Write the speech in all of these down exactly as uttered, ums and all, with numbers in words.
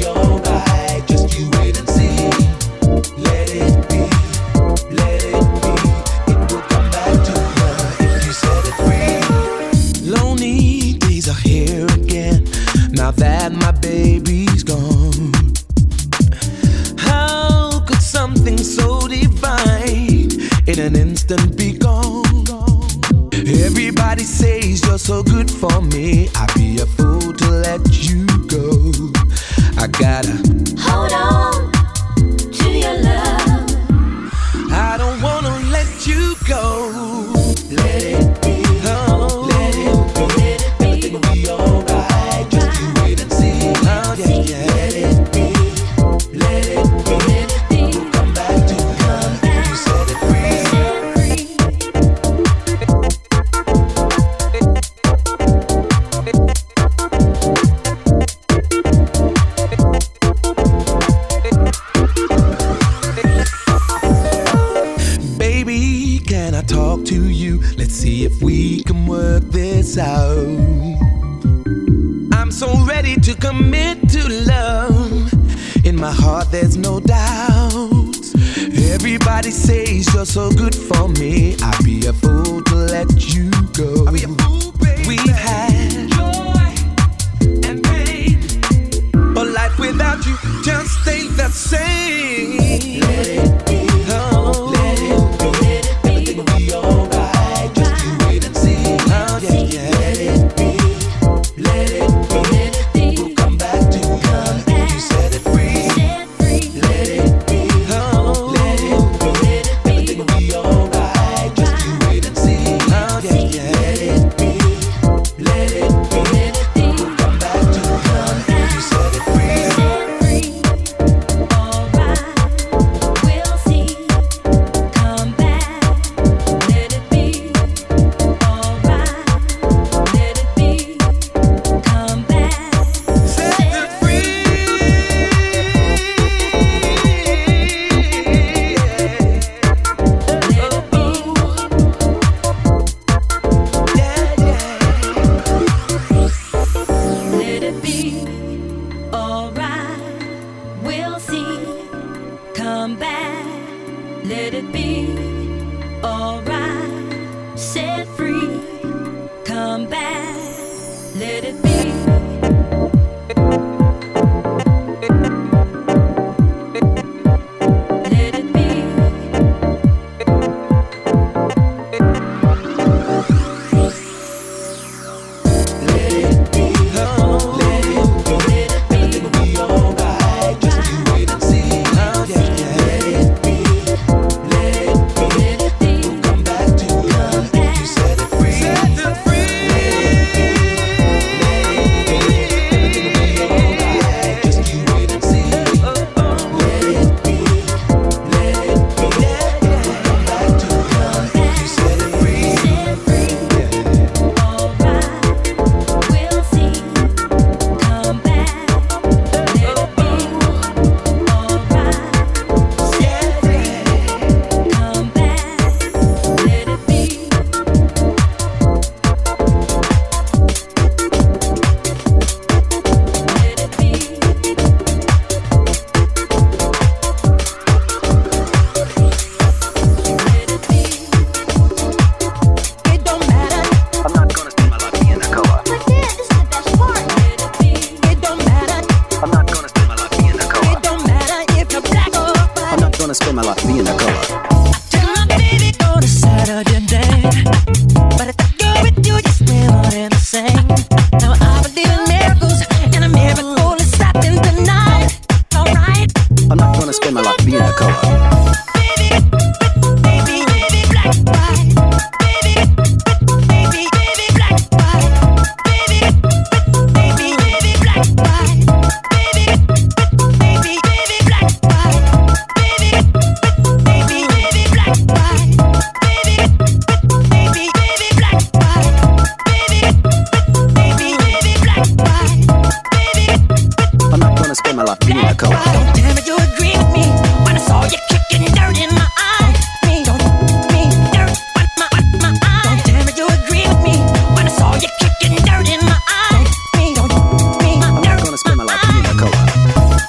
Spend my life being a color.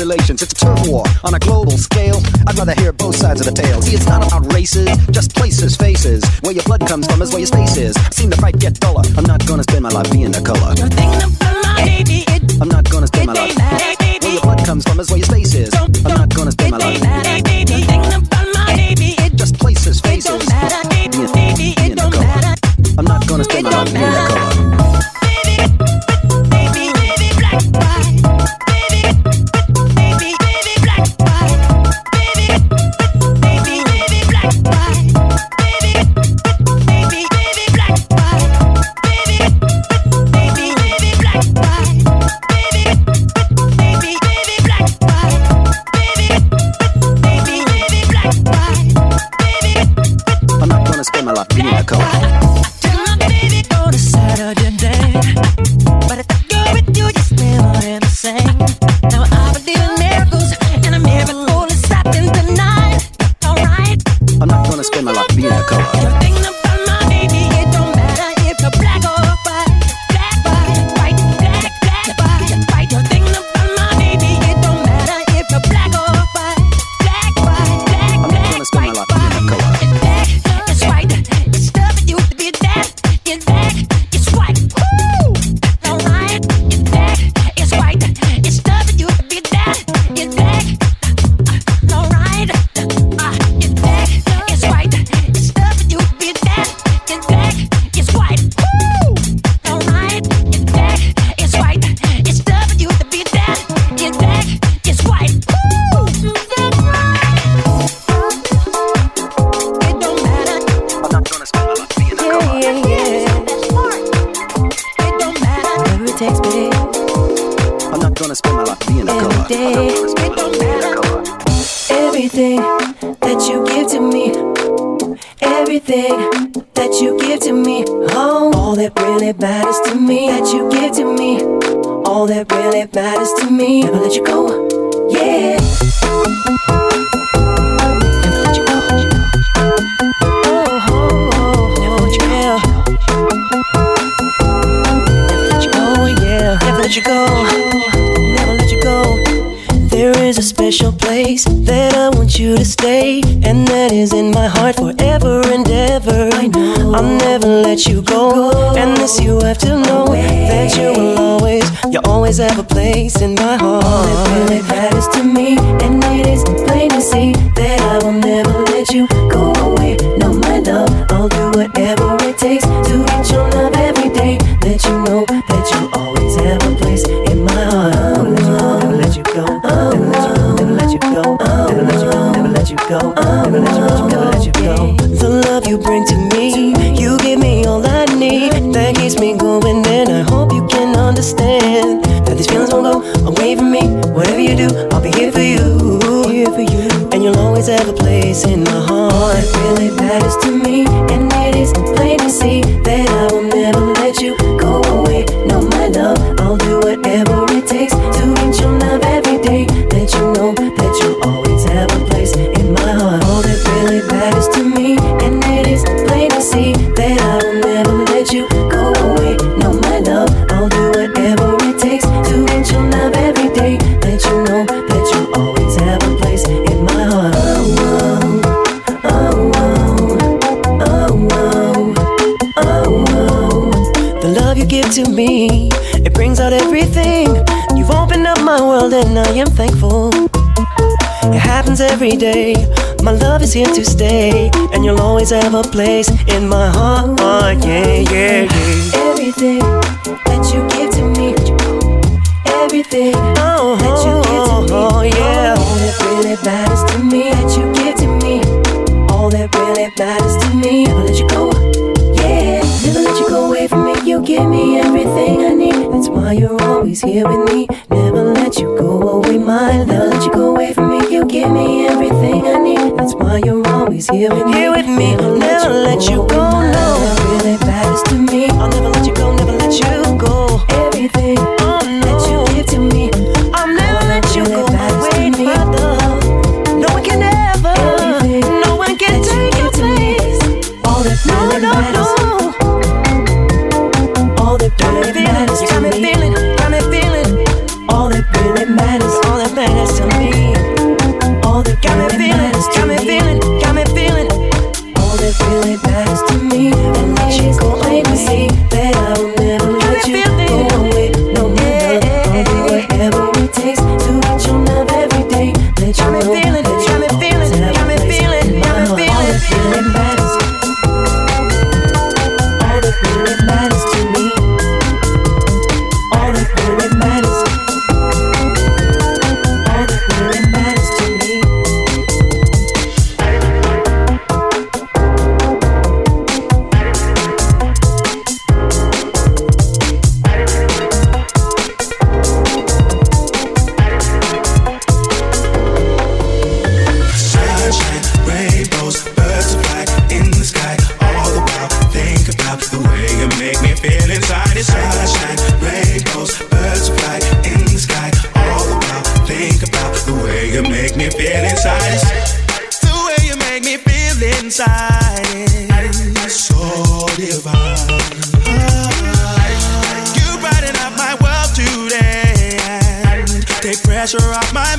relations. It's a turf war on a global scale. I'd rather hear both sides of the tale. See, it's not about races, just places, faces. Where your blood comes from is where your space is. Seen the fight get duller. I'm not gonna spend my life being a color. You're thinking about my baby. I'm not gonna spend my life. Where your blood comes from is where your space is. I'm not gonna spend my life. You're thinking about my baby. Just places, faces. Being, being a color. I'm not gonna spend my life being a color. Have a place in my heart. All that really matters to me, and it is plain to see that I will never let you go away. No, my love, I'll do whatever it takes to get your love every day. Let you know that you always have a place in my heart. Never let you go, never let you go, never let you go, never let you go, never let you go, never let you go, never let you go. The love you bring to me, you give me all I need. That keeps me going, and I hope you can understand. These feelings won't go away from me. Whatever you do, I'll be here for you, here for you. And you'll always have a place in my heart. All that really matters to me, and it is plain to see that I will never let you go away. No, my love, I'll do whatever it takes to get your love every day. Let you know that you'll always have a place in my heart. All that really matters to me, and it is plain to see that I will never let you go away. No, my love, I'll do whatever it takes to get your love every day. Let you know that you always have a place in my heart. Oh, oh, oh, oh, oh, oh, oh. The love you give to me, it brings out everything. You've opened up my world and I am thankful. It happens every day. My love is here to stay, and you'll always have a place in my heart. Yeah, yeah, yeah. Everything that you give to me, everything oh, that you give to me, oh, yeah. All that really matters to me, that you give to me, all that really matters to me. Never let you go, yeah. Never let you go away from me. You give me everything I need. That's why you're always here with me. Never let you go away, my love. Never let you go away from me. You give me everything I need. That's why you're always here with me. Here with me. Never, never let you go, no. That really matters to me. I'll never let you go, never let you go. Everything oh, no. that you give to me, I'll never let you go away, my love. No one can ever, everything no one can take your place. All that really no, matters. No, no. All that really matters to me. You got me feeling, got me feeling. All that really matters, all that matters to got me feeling, got me feeling, got me feeling. All that really matters to me, and ladies go plain to see that I will never let you go away. No matter, I'll do whatever it takes to get your love every day. Let you know, feeling, got me feeling, got me feeling, got me feeling. All that really matters, all that really matters to me. All that really matters, all that really matters to me. Pressure off my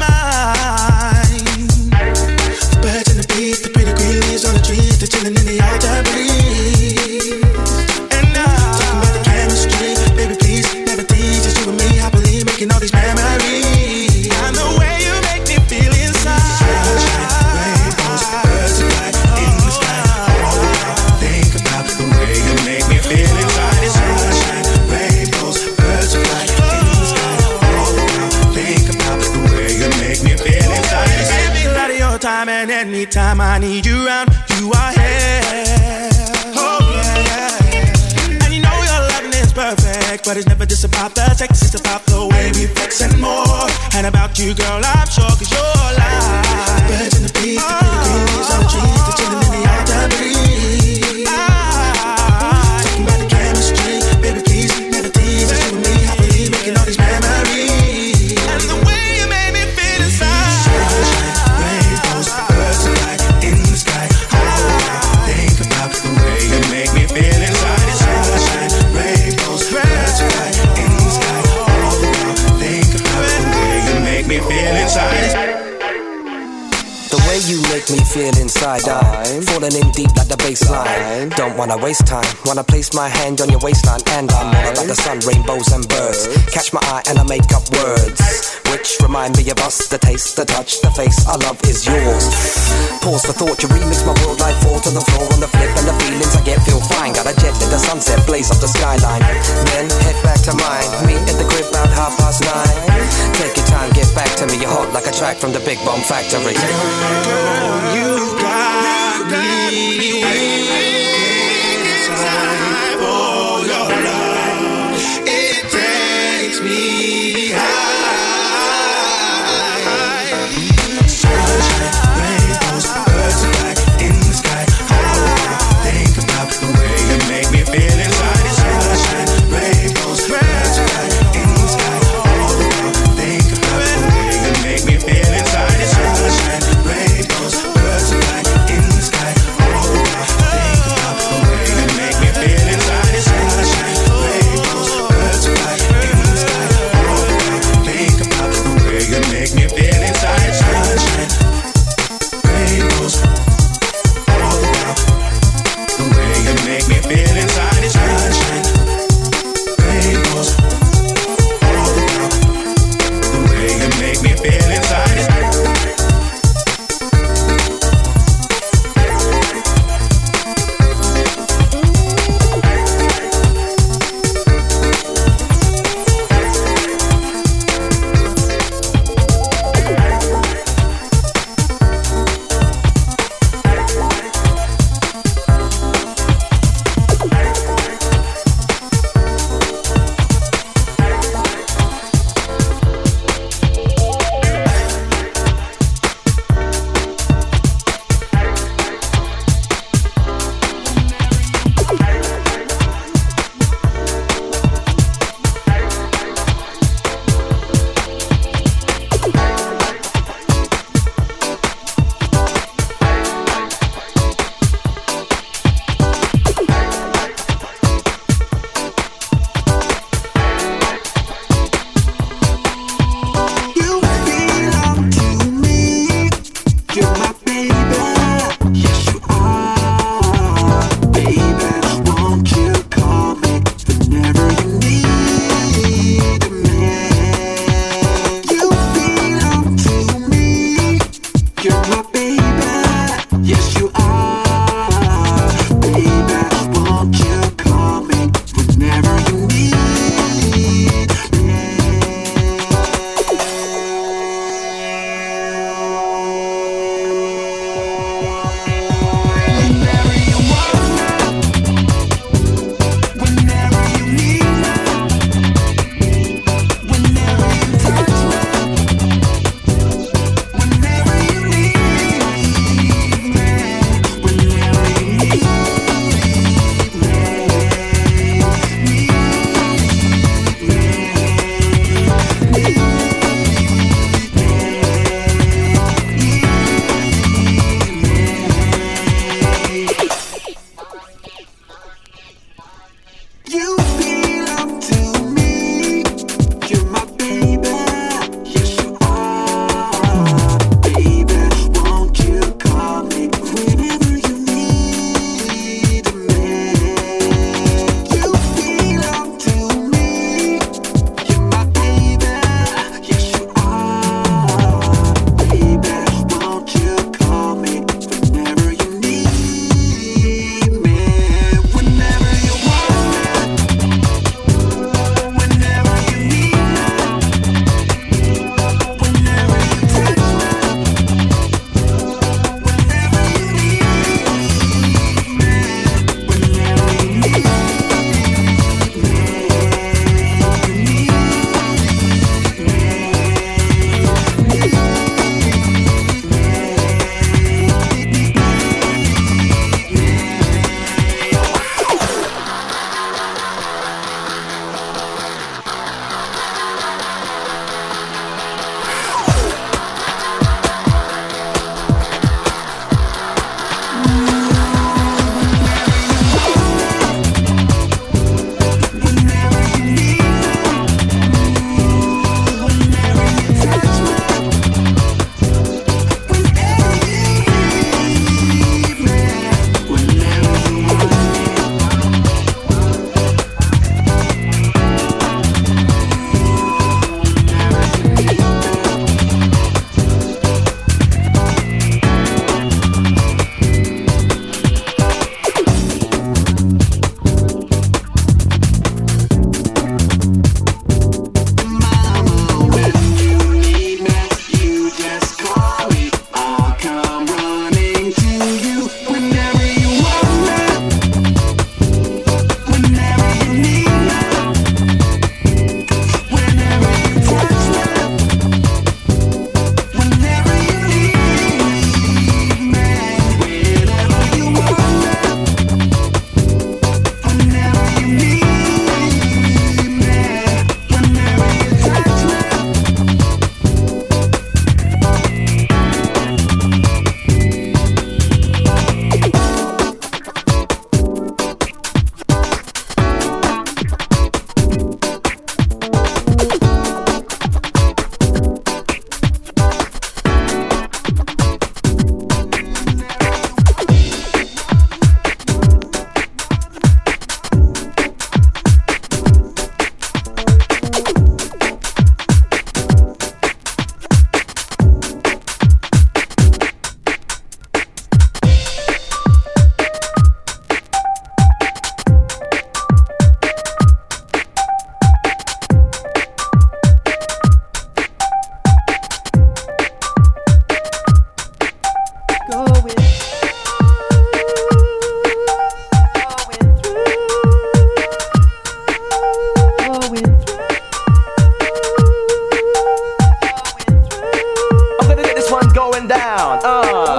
mind. The birds and the bees, the pretty green leaves on the trees, they're chilling in the autumn breeze. And now, talking about the chemistry, baby please, never tease, just you and me happily making all these memories. And the way you make me feel inside. Sunshine, rainbows, birds of light in the sky. All the while, think about the way you make me feel inside. It's sunshine, rainbows, birds of light in the sky. All the while, think about the way you make me feel inside. You give me a lot of your time, and anytime I need you around, you are here. Oh yeah, yeah. And you know your loving is perfect, but it's never just about the sex, it's about the way we flex and more. And about you, girl, I'm sure, cause you're alive. Birds and the bees, the pretty green leaves on the trees, they're chilling in the autumn breeze. Talking about the chemistry, baby please, never tease, just you and me happily making all these memories. And the way you made me feel inside. Sunshine, rainbows, birds of light in the sky. All the while, think about the way you make me feel inside. It's sunshine, rainbows, birds of light in the sky. All the while, think about the way you make me feel inside. The way you make me feel inside, I'm falling in deep like the baseline. Don't wanna waste time, wanna place my hand on your waistline. And I'm all about the sun, rainbows and birds. Catch my eye and I make up words, which remind me of us. The taste, the touch, the face, our love is yours. Pause for thought, you remix my world, life fall to the floor on the flip. And the feelings I get feel fine. Got a jet in the sunset, blaze up the skyline. Then head back to mine, meet at the crib about half past nine. Take your time, get back to me, you're hot like a track from the Big Bomb Factory. Girl, you got me inside for your love. It takes me high. Sunshine, rainbows, birds of light in the sky. All the while, think about the way you make me feel inside. It's sunshine, rainbows, birds of light in the sky. All the while, think about the way you make me feel inside. It's sunshine, rainbows. going down. Uh.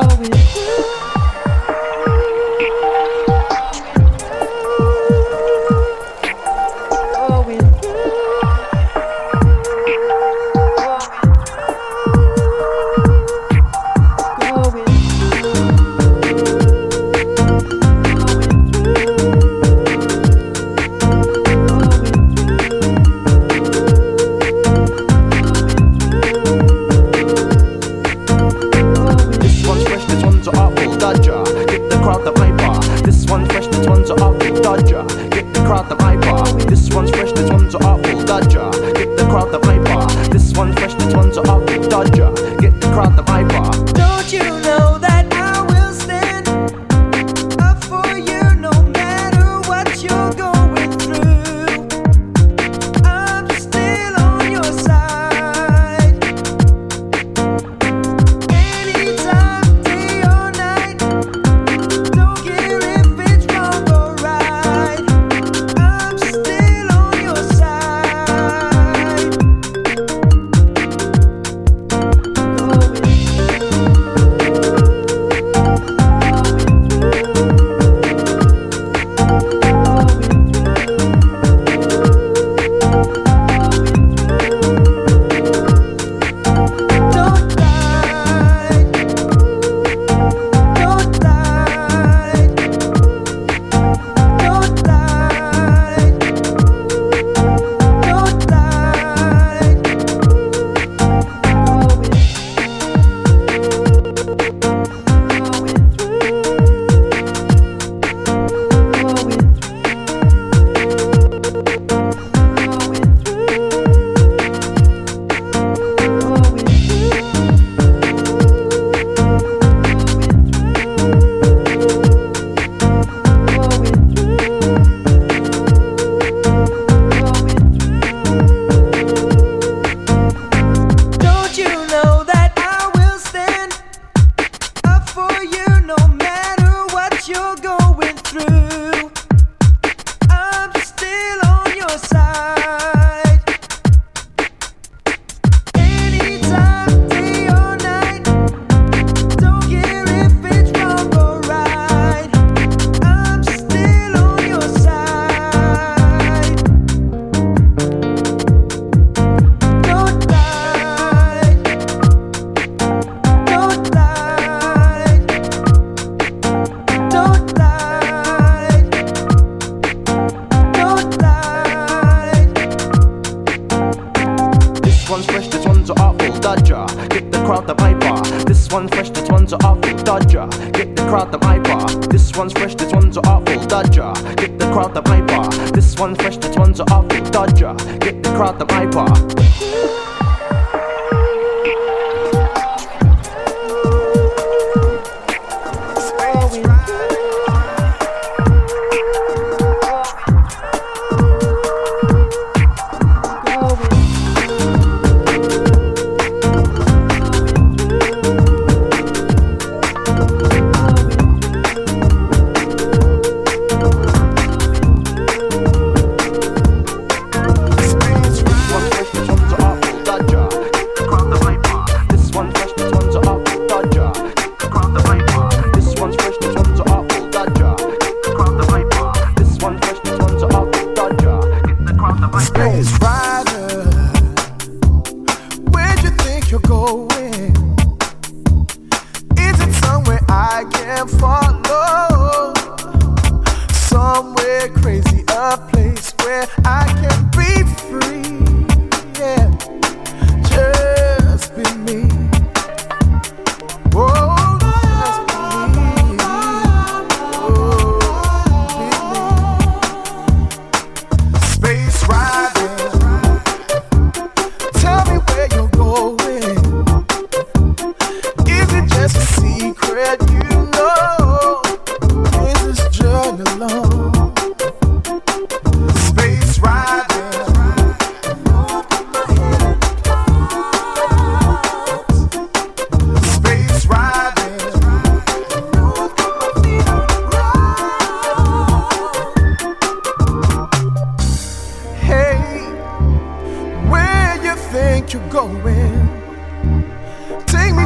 One fresh, this one's off.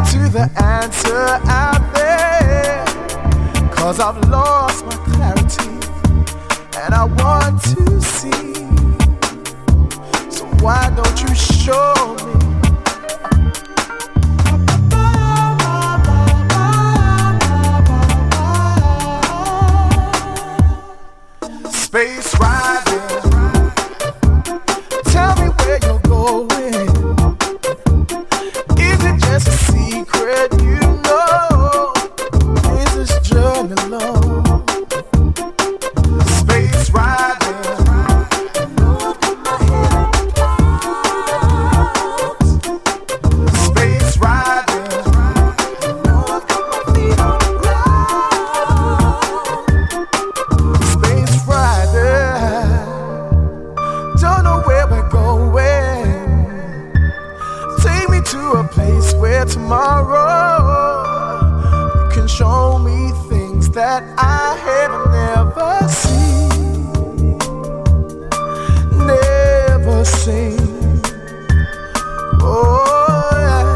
to the answer out there, 'cause I've lost my clarity and I want to see. So why don't you show me? Space riding, tell me where you're going. Is it just a secret you know? Is this journey long? Space riding, space riding, space riding. Don't know where we're going. Take me to a place where tomorrow you can show me things that I have never seen, never seen. Oh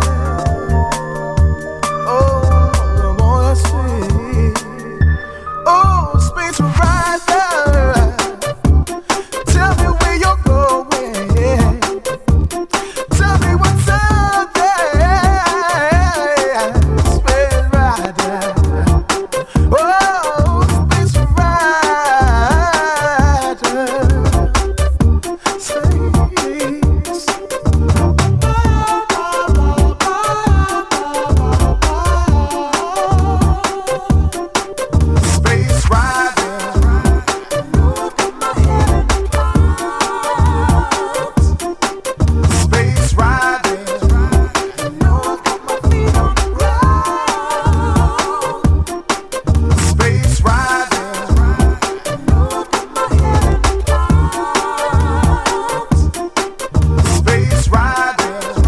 yeah, oh I wanna see. Oh, space rider, tell me where you're going. Tell me what's out there. Space rider, oh, space rider, space. Space rider, space rider, space rider, space rider.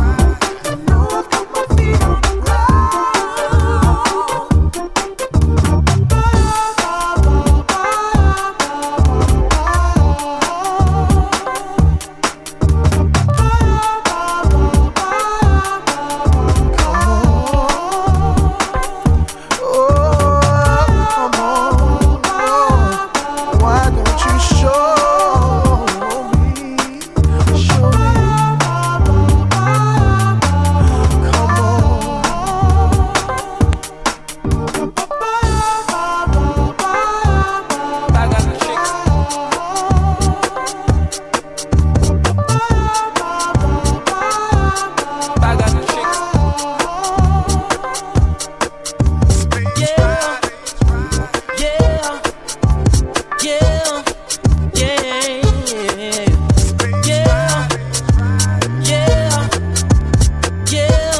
Oh, come on, why don't you show me, show me, come I got the tricks. I got the tricks. Yeah, yeah, yeah, yeah, yeah, yeah,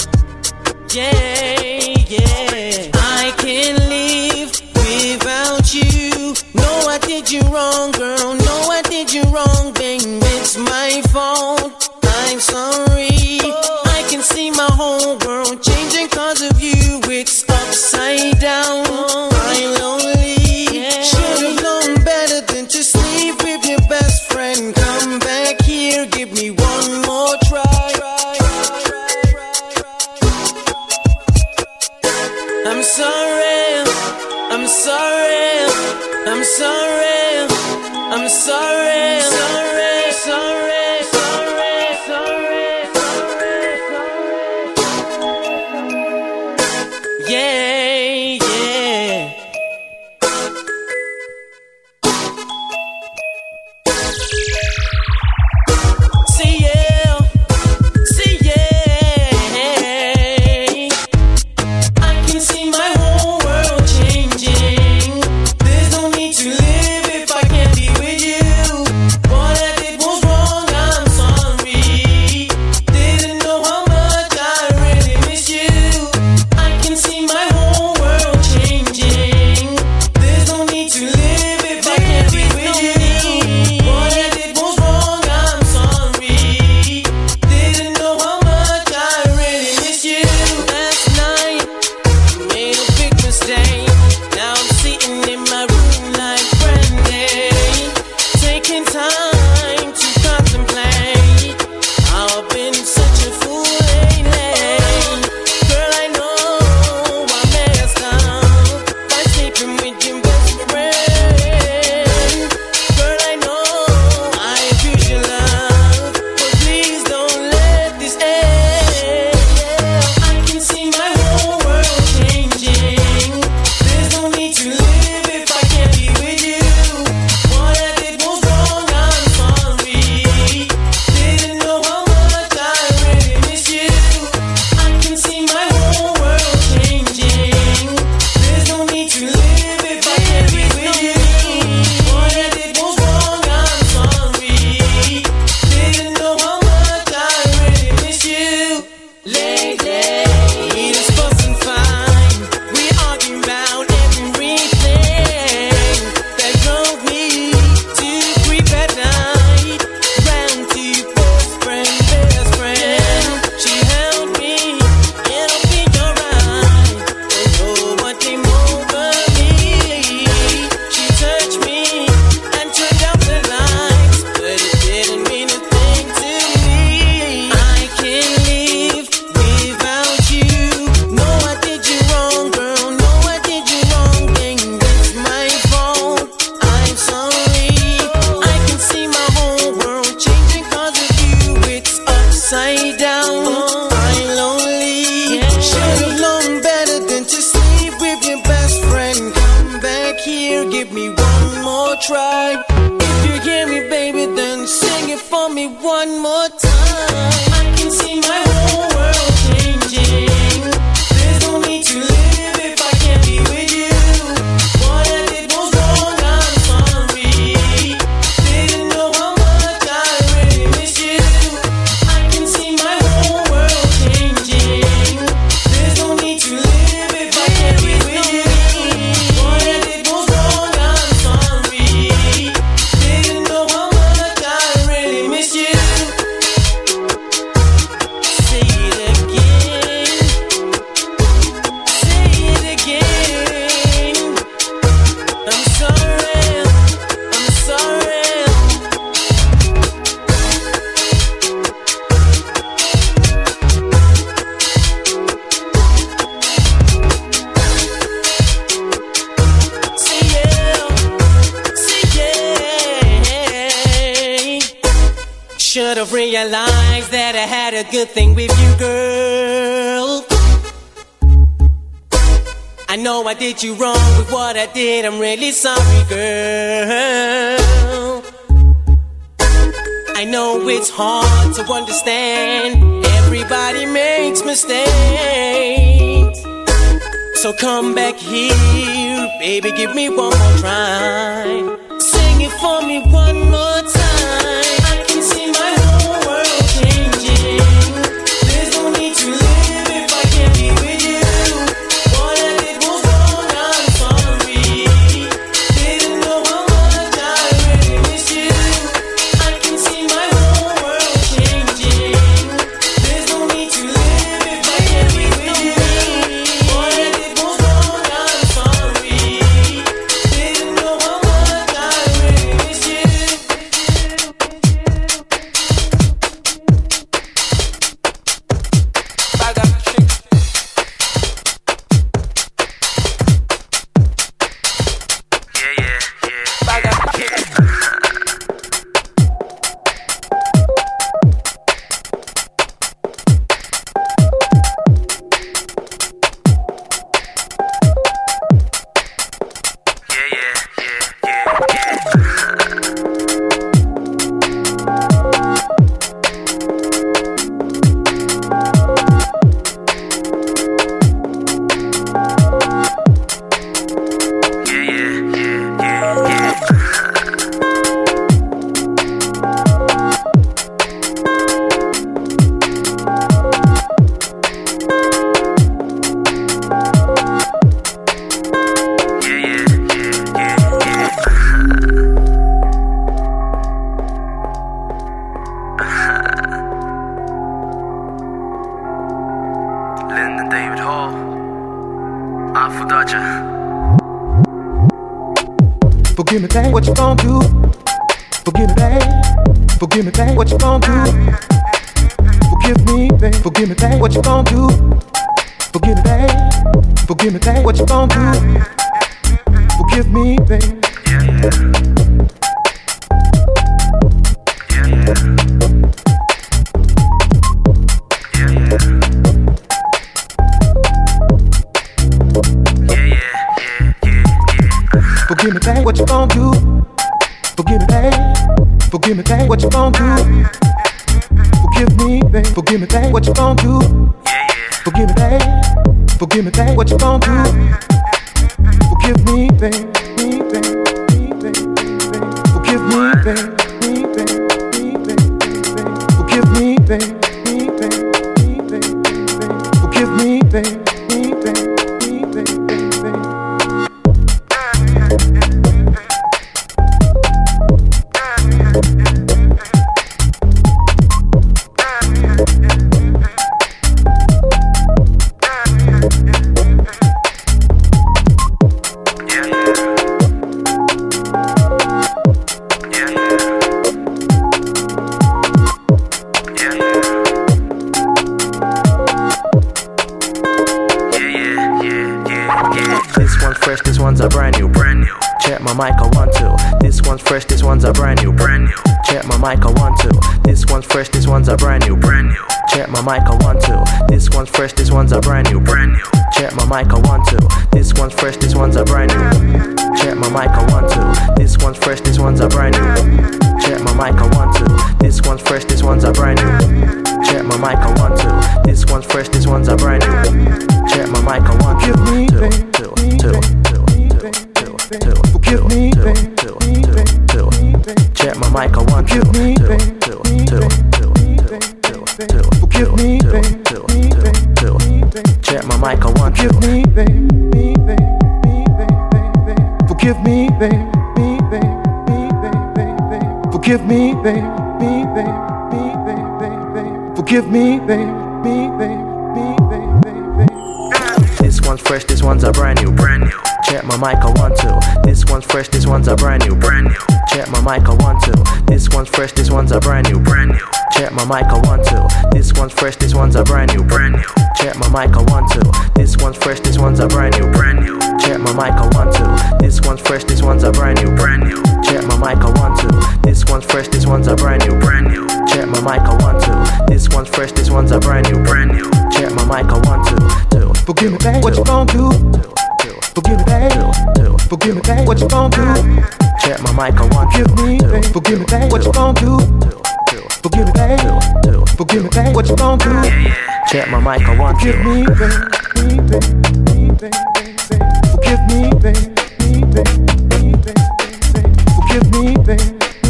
yeah, yeah. I can't live without you. No, I did you wrong, girl. No, I did you wrong, babe. It's my fault. I'm sorry. I can see my whole world changing 'cause of you. It's upside down. I'm lonely. Should've known better than to sleep with your best friend. Come back here, give me one more try. I'm sorry. I'm sorry. I'm sorry. I'm sorry. Sorry. Sorry. Sorry. Sorry. Yeah, yeah. See yeah, see yeah. I can see my whole world changing. There's no need to live if I can't be with you. What I did was wrong, I'm sorry. Didn't know how much I really miss you. I can see my whole should have realized that I had a good thing with you, girl. I know I did you wrong with what I did. I'm really sorry, girl. I know it's hard to understand. Everybody makes mistakes. So come back here, baby, give me one more try. Sing it for me one more time. I can see my whole world changing. There's no need to live if I can't be with you. What I did was wrong, I'm sorry. Didn't know how much I really miss you. I can see my whole world changing. There's no need to live if I can't be with you. What I did was wrong, I'm sorry. Didn't know how much I really miss you. Lyndon David Hall, Afrodaja. Forgive me, babe, what you gon' do? Forgive me, babe. Forgive me, babe, what you gon' do? Forgive me, babe. Forgive me, babe, what you gon' do? Forgive me, babe. Forgive me, babe, what you gon' do? Forgive me, babe. Yeah, yeah. Yeah, yeah. Yeah, yeah. Forgive me, babe, what you gon' do? Forgive me, babe. Forgive me, babe, what you gon' do? Forgive me, babe. Forgive me, babe, what you gon' do? Forgive me, babe. Forgive me, babe, what you gon' do? Forgive me, babe. Me, babe. Me, babe. Forgive me, babe. Me, babe. Me, babe. Forgive me, babe. Me, babe. Me, babe. Forgive me, babe. Me, babe. Me, babe. This one's a brand new, brand new. Check my mic, I want to. This one's fresh, this one's a brand new, brand new. Check my mic, I want to. This one's fresh, this one's a brand new, brand new. Check my mic, I want to. This one's fresh, this one's a brand new, brand new. Check my mic, I want to. This one's fresh, this one's a brand new. Check my mic, I want to. This one's fresh, this one's a brand new. Check my mic, I want to. This one's fresh, this one's a brand new. Check my mic, I want to. This one's fresh, this one's a brand new. Check my mic, I want to. Two, two, two, two, two, two, two, Forgive me, two, babe. two, two, two. Check my mic, I want to. Forgive me, Two, babe. two, two, two, two, two, two, Forgive me, two, babe. two, two, two. Check my mic, I want to. Forgive me, babe. Me, babe. Me, babe. Forgive me, babe. Me, babe. Me, babe. Forgive me, babe. Me, babe. Me, babe. Forgive me, babe. Me, babe. Me, babe. This one's fresh, this one's a brand new, brand new. Check my mic, I want to. This one's fresh, this one's a brand new, brand new. Check my mic, I want to. This one's fresh, this one's a brand new, brand new. Check my mic, I want to. This one's fresh, this one's a brand new, brand new. Check my mic, I want to. This one's fresh, this one's a brand new, brand new. Check my mic, I want to. This one's fresh, this one's a brand new, brand new. Check my mic, I want to. This one's fresh, this one's a brand new, brand new. Check my Forgive me, babe. What you gon' do? Forgive me, babe. Forgive me, babe. What you gon' do? Check my mic on one. Forgive me, babe. Forgive me, babe. What you gon' do? Forgive me, babe. Forgive me, babe. What you gon' do? Check my mic on one. Forgive me, babe. Forgive me, babe. Forgive me, babe.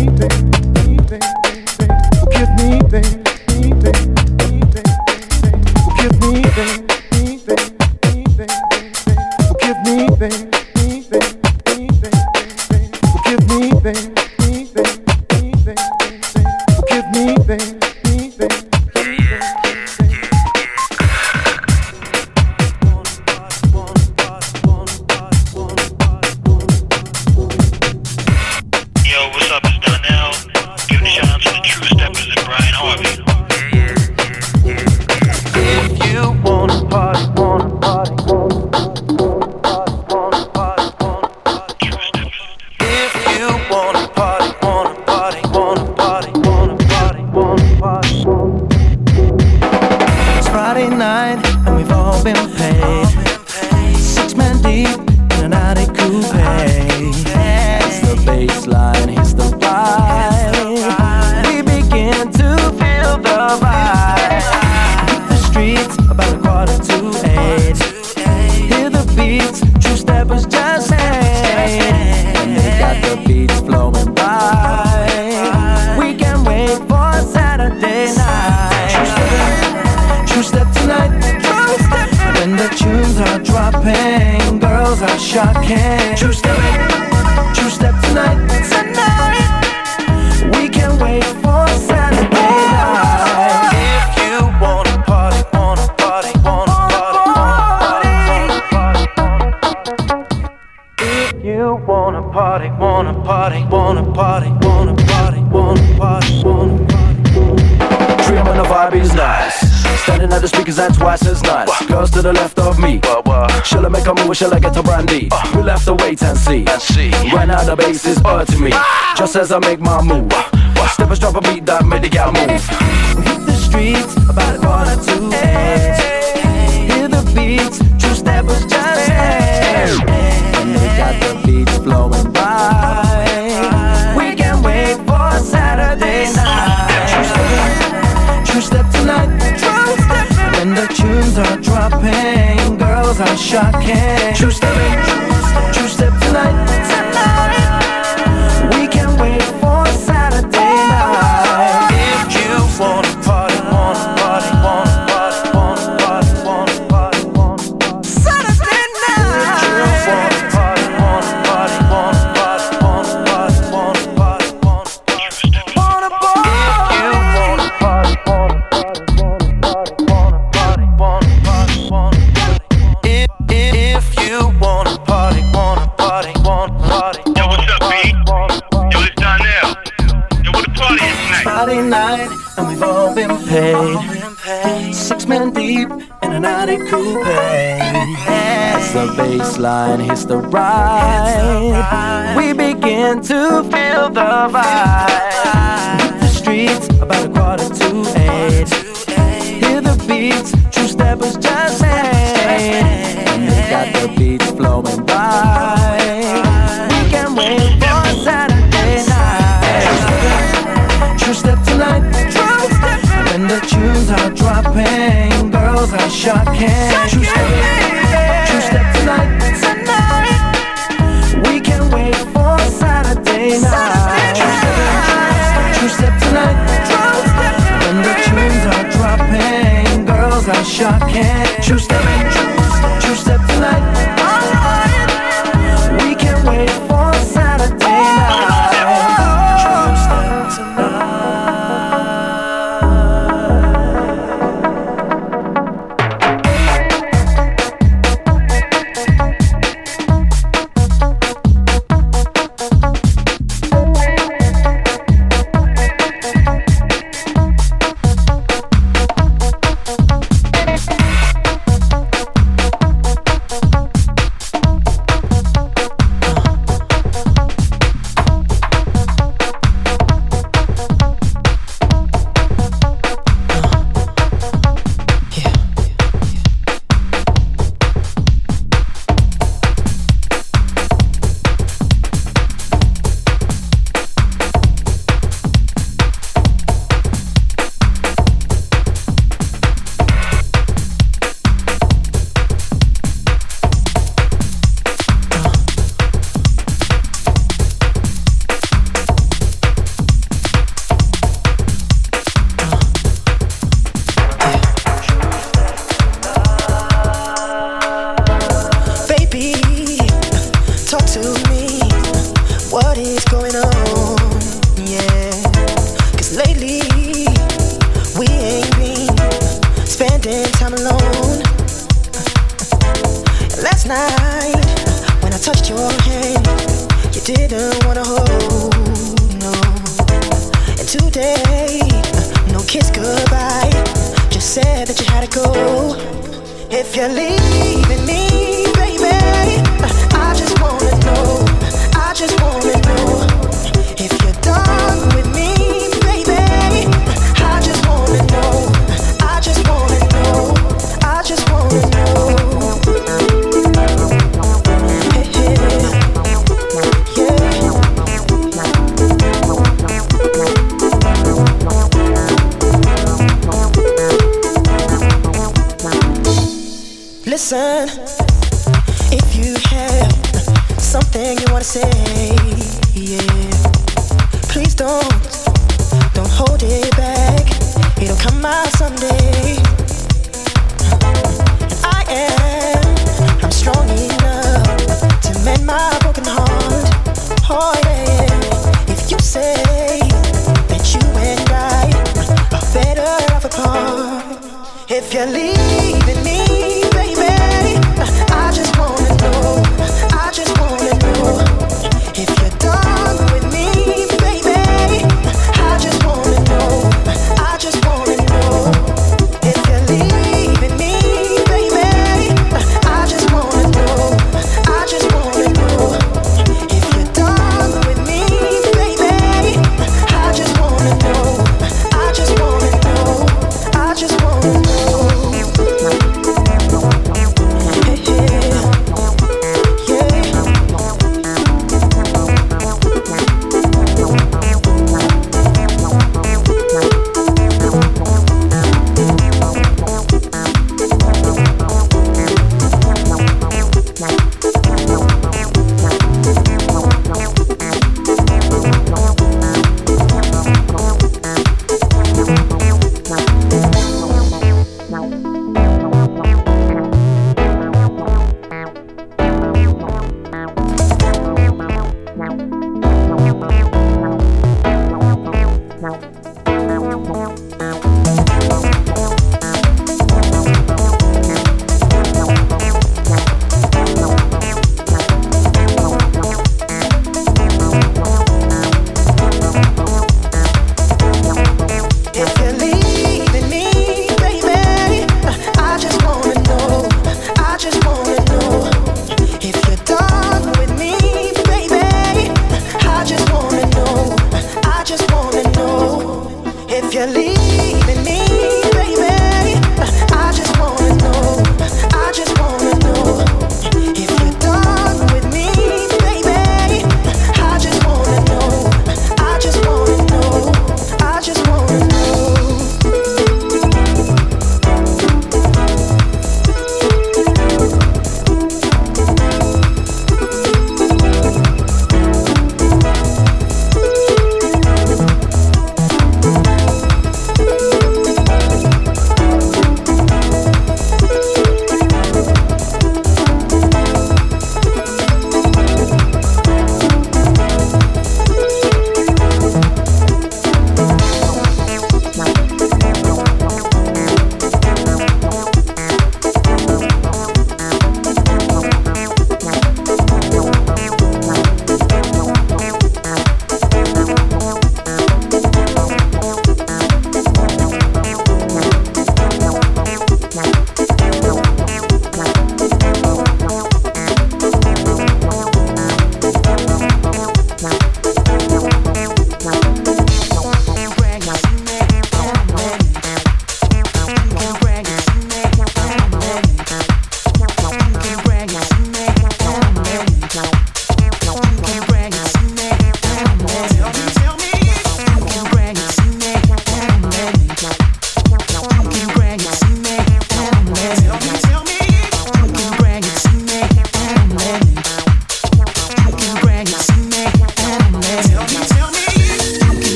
Forgive me, babe. Forgive me, babe. Forgive me, babe. Forgive me, babe. Forgive me, babe. Yo, what's up? It's Donnell. Giving a shout out to the True Steppers and Brian Harvey. If you wanna party, wanna party, True Steppers. if you wanna party, wanna party, wanna party, wanna party, wanna party. It's Friday night and we've all been paid. Six men deep in an Audi coupe. It's the baseline, it's the vibe. We begin to feel the vibe. Hit the streets about a quarter to eight. Hear the beats, True Steppers just say. And they got the beats flowing by. We can't wait for Saturday night. True step tonight. When the tunes are dropping, girls are shocking. True step, true step tonight. Tonight. We can't wait for Saturday night. If you wanna party, wanna party, wanna party, wanna party, wanna party. If you wanna party, wanna party, wanna party, wanna party, wanna party, wanna party. Dream when the vibe is nice. Standing at the speakers, that's twice as nice. Girls to the left of me. Shall I make a move or shall I get a brandy? We'll have to wait and see. Right now the bass is urging me. Just as I make my move. Steppers drop a beat that made the gal move. We hit the streets about a quarter to eight. Hear the beats, True Steppers just say. And they got the beats flowing by. We can't wait for Saturday night. True step tonight. When the tunes are dropping, girls are shocking. True step, true step tonight. We can't wait for Saturday night. If you wanna party, wanna party, wanna party, wanna party, wanna party, wanna party. Saturday night. If you wanna party, wanna party, wanna party, wanna party, wanna party, wanna party. If you wanna party, wanna If, if you wanna party, wanna party, wanna party. Yo, what's up, B? Yo, it's Donnell. Yo, what the party is tonight? Friday night and we've all been paid. Six men deep in an Audi coupe. As the baseline hits the ride, We begin to feel the vibe. Hit the streets about a quarter to eight. Hear the beats, True Steppers just say. and they got the beats flowing by. We can't wait for Saturday night. True step tonight. When the tunes are dropping, girls are shocking. True step, true step tonight. We can't wait for Saturday night. True step tonight. When the tunes are dropping, girls are shocking. True step, true step tonight. We can't wait for Saturday night. True step tonight. what is going on, yeah. Cause lately, we ain't been spending time alone. Last night, when I touched your hand, you didn't wanna hold, no. And today, no kiss goodbye, just said that you had to go. If you're leaving me, baby, I just wanna know, I just wanna know. If you're done with me, baby, I just wanna know, I just wanna know, I just wanna know. Hey, hey, yeah. Listen, if you have something you wanna say, yeah, please don't, don't hold it back. It'll come out someday. And I am, I'm strong enough to mend my broken heart. Oh yeah, if you say that you and I are better off apart. If you're leaving me, baby, I just wanna know, I just wanna know. If you're done with me, baby, I just wanna know, I just wanna know. If you're leaving me, baby,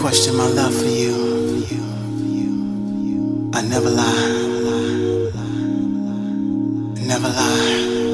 question my love for you. I never lie, never lie.